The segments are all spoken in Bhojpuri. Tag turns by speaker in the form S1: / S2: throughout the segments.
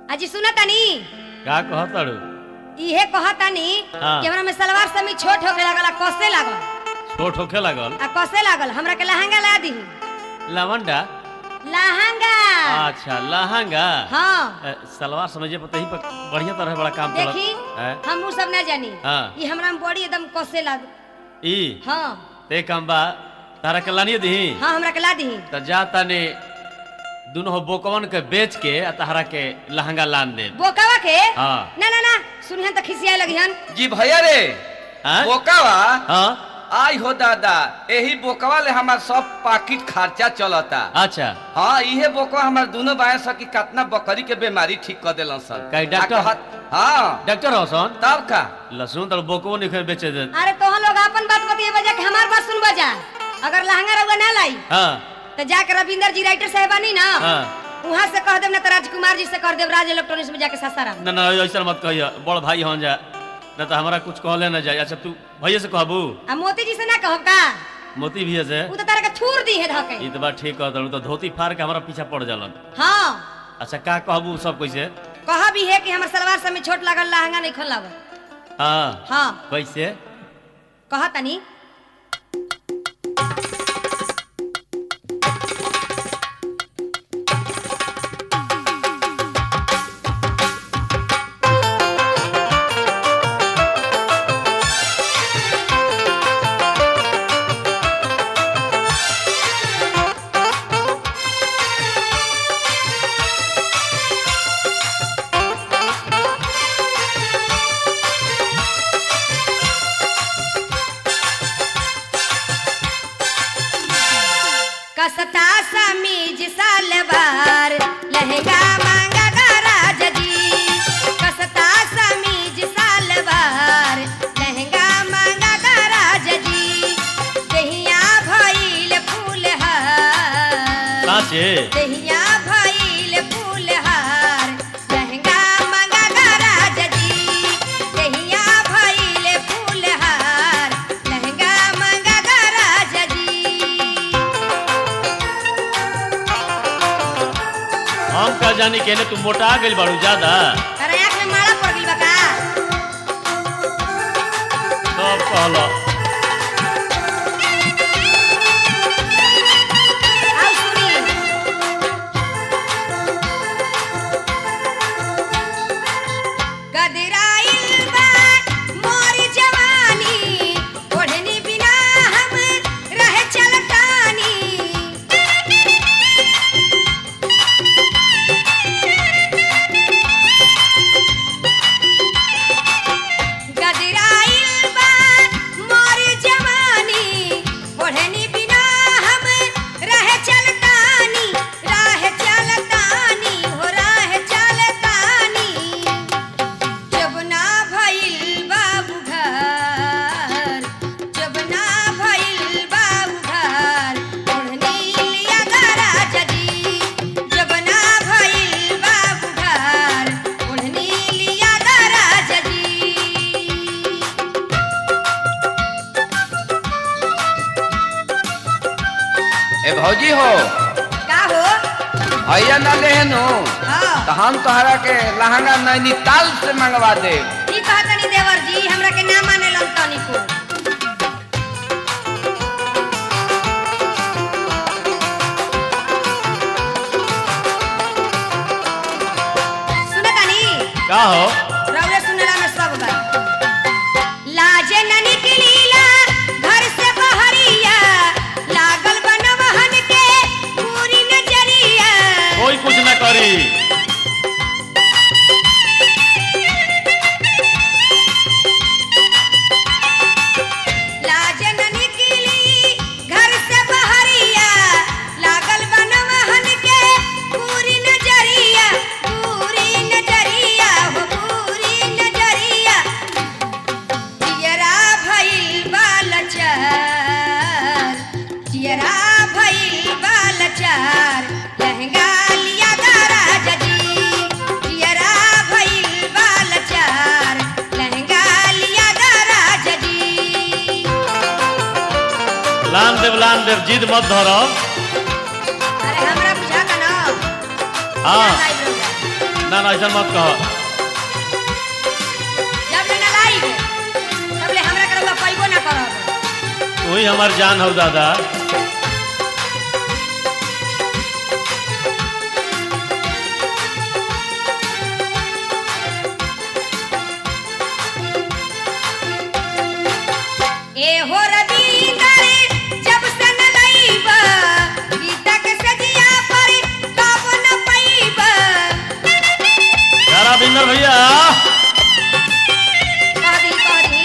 S1: अजी सुना तानी
S2: का कहतड़ू
S1: इहे कहतानी
S2: हाँ।
S1: कि हमरा में सलवार समी छोट होके लागल कसे लागल
S2: छोट होखे लागल
S1: आ कसे लागल हमरा के लहंगा ला दी
S2: लवंडा
S1: लहंगा
S2: अच्छा लहंगा
S1: हाँ
S2: सलवार समझे पता ही पर बढ़िया तरह बड़ा काम चलत
S1: देखी
S2: हैं?
S1: हम उ सब ना जानी
S2: हाँ।
S1: ई हमरा में बॉडी एकदम कसे लाग
S2: ई
S1: हाँ
S2: ते काम बा तारा के लानिए दी
S1: हाँ हमरा के ला दी
S2: त जा तने दोनों बोकवन के बेच के आ तहरा के लहंगा लान दे
S1: बोकावा के
S2: हाँ।
S1: ना ना ना सुनिहन त खिसियाए लगिहन
S3: जी भैया रे
S2: हैं?
S3: बोकावा
S2: हाँ
S3: आई हो दादा यही बोकवा ले हमार सब पाकिट खर्चा चलता।
S2: अच्छा
S3: हाँ इहे बोकवा हमार दोनों बाया सकी कितना बकरी के बीमारी ठीक कर देलन सर।
S2: कई डॉक्टर?
S3: हाँ
S2: डॉक्टर हसन
S3: तब का
S2: लहसुन तो बोकवो निखर बेचे दे
S1: अरे तोहन लोग अपन बात बतिए बजा के हमार बात सुन बजा अगर लहंगा रउआ ना लाई
S2: हाँ
S1: तो जाके रविंदर जी राइटर साहबानी ना
S2: हाँ
S1: वहाँ से कह देव ना तो राजकुमार जी से कर देव राज इलेक्ट्रॉनिक्स में जाके सासाराम
S2: ना ना ऐसा मत कहिए बड़ भाई हन जा ना तो हमारा कुछ कहले ना जाए। अच्छा तू भैया से कहबू
S1: आ मोती जी से ना कहब का
S2: मोती भैया से
S1: उ तो तारा के थूर दी है धके
S2: ई तो बात ठीक कहत तो धोती फाड़ के हमारा पीछा पड़ जालन।
S1: हाँ
S2: अच्छा का कहबू सब कैसे
S1: कहा भी है कि हमर सलवार सब में छोट लागल लहंगा नहीं खोल लागल
S2: हाँ
S1: हाँ
S2: कैसे
S1: कहा तनी कसता समीज सलवार लहंगा मांगा गराज जी कसता समीज सलवार लहंगा मांगा गराज जी दहिया भइल फूलहार
S2: साचे
S1: दहिया भइल फूलहार लहंगा मांगा गराज जी दहिया भइल फूलहार लहंगा मांगा गराज जी
S2: हम का जानी केने तू मोटा गइल बाड़ू ज्यादा
S1: अरे आँख में माला पड़ गइल बा का
S2: सब कहलो
S1: आओ सुनी गदराइल बा मोर जवानी ओढ़नी बिना हम रह चलतानी गदराइल बा मोर जवानी ओढ़नी बिना हम रह चलतानी हो राह चलतानी जब ना भइल बाबू घर जब ना भइल बाबू घर ओढ़नी लिया गराज जी जब ना भइल बाबू घर ओढ़नी लिया गराज जी
S3: ए भौजी हो
S1: का हो
S3: भैया ना लेहनो
S1: हाँ
S3: तो हम तोहरा के लहंगा नैनीताल से मंगवा दे।
S1: ई कहतनी देवर जी हमरा के ना माने लन तनी को सुने तानी
S2: का हो
S1: रउरे सुनेला में सब बा लाजे न निकलीला घर से बहरिया लागल बनवहन के पूरी नजरिया
S2: कोई कुछ ना करी
S1: लाजे न निकली घर से बहरिया लागल बनवहन के पूरी नजरिया हो पूरी नजरिया जियरा भइल बालचार लहंगा लिया गराज जी जियरा भइल बालचार लहंगा लिया गराज जी
S2: लान देव जिद मत धरो
S1: अरे हमरा बुझा का ना
S2: हाँ
S1: लाई रउरा।
S2: ना ना ऐसा मत कहो।
S1: जब ले ना लाई तब ले हमरा करवा पाइबो ना करब।
S2: तू ही हमार जान हो दादा।
S1: ए हो रविंदर जब से न लईबा गीता के सजिया पर कब न पाइबा।
S2: यार रविंदर भैया
S1: कदी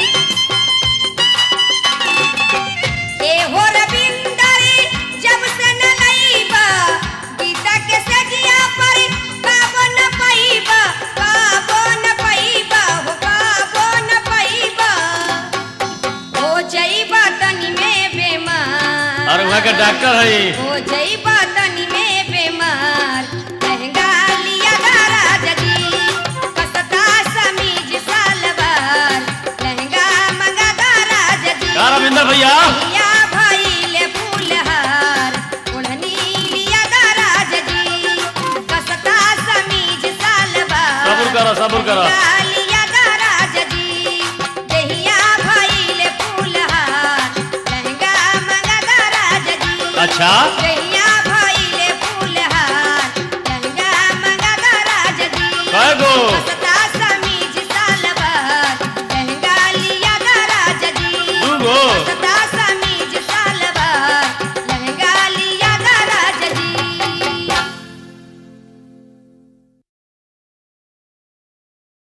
S1: ए हो रविंदर जब से न लईबा गीता के सजिया पर कब न पाइबा कब न पाइबा हो कब न पाइबा। हो जइबा तनी में बेमार।
S2: अरे वहाँ का डॉक्टर है।
S1: हो जइबा तनी में बेमार। लहंगा लिया दारा जदी कसता समीज सालवार। लहंगा मंगा दारा जदी
S2: यार रविंदर भैया
S1: या भइले फूलहार। ओढ़नी लिया दारा जदी कसता समीज सालवार।
S2: सब्र करो सब्र करो।
S1: लहंगा लिया दारा जदी देहिया भइले फूलहार। लहंगा मंगा दारा जदी
S2: अच्छा